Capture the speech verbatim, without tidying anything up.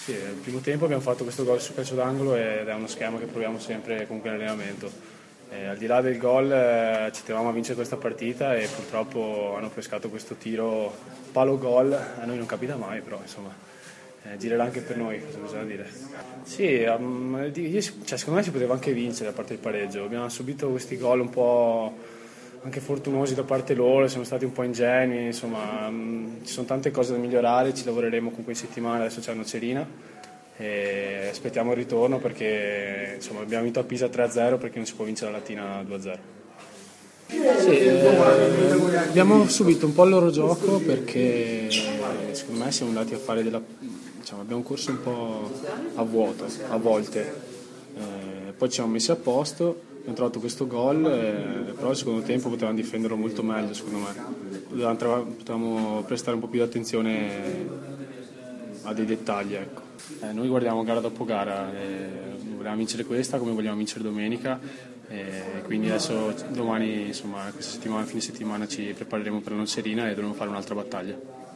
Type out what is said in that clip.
Sì, nel primo tempo abbiamo fatto questo gol su calcio d'angolo ed è uno schema che proviamo sempre comunque in allenamento. E al di là del gol eh, ci tenevamo a vincere questa partita e purtroppo hanno pescato questo tiro palo gol, a noi non capita mai, però insomma eh, girerà anche per noi, cosa bisogna dire. Sì, um, io- cioè, secondo me si poteva anche vincere a parte il pareggio, abbiamo subito questi gol un po' anche fortunosi da parte loro, siamo stati un po' ingenui, insomma mh, ci sono tante cose da migliorare, ci lavoreremo comunque in settimana, adesso c'è una Nocerina e aspettiamo il ritorno perché insomma, abbiamo vinto a Pisa tre a zero perché non si può vincere la Latina due a zero. Sì, eh, abbiamo subito un po' il loro gioco perché secondo me siamo andati a fare della... diciamo, abbiamo corso un po' a vuoto a volte. Eh, poi ci siamo messi a posto, abbiamo trovato questo gol, eh, però al secondo tempo potevamo difenderlo molto meglio secondo me. Potevamo, tra- potevamo prestare un po' più di attenzione a dei dettagli. Ecco. Eh, noi guardiamo gara dopo gara, eh, vogliamo vincere questa come vogliamo vincere domenica, eh, quindi adesso domani, insomma, questa settimana, fine settimana ci prepareremo per la Nocerina e dovremo fare un'altra battaglia.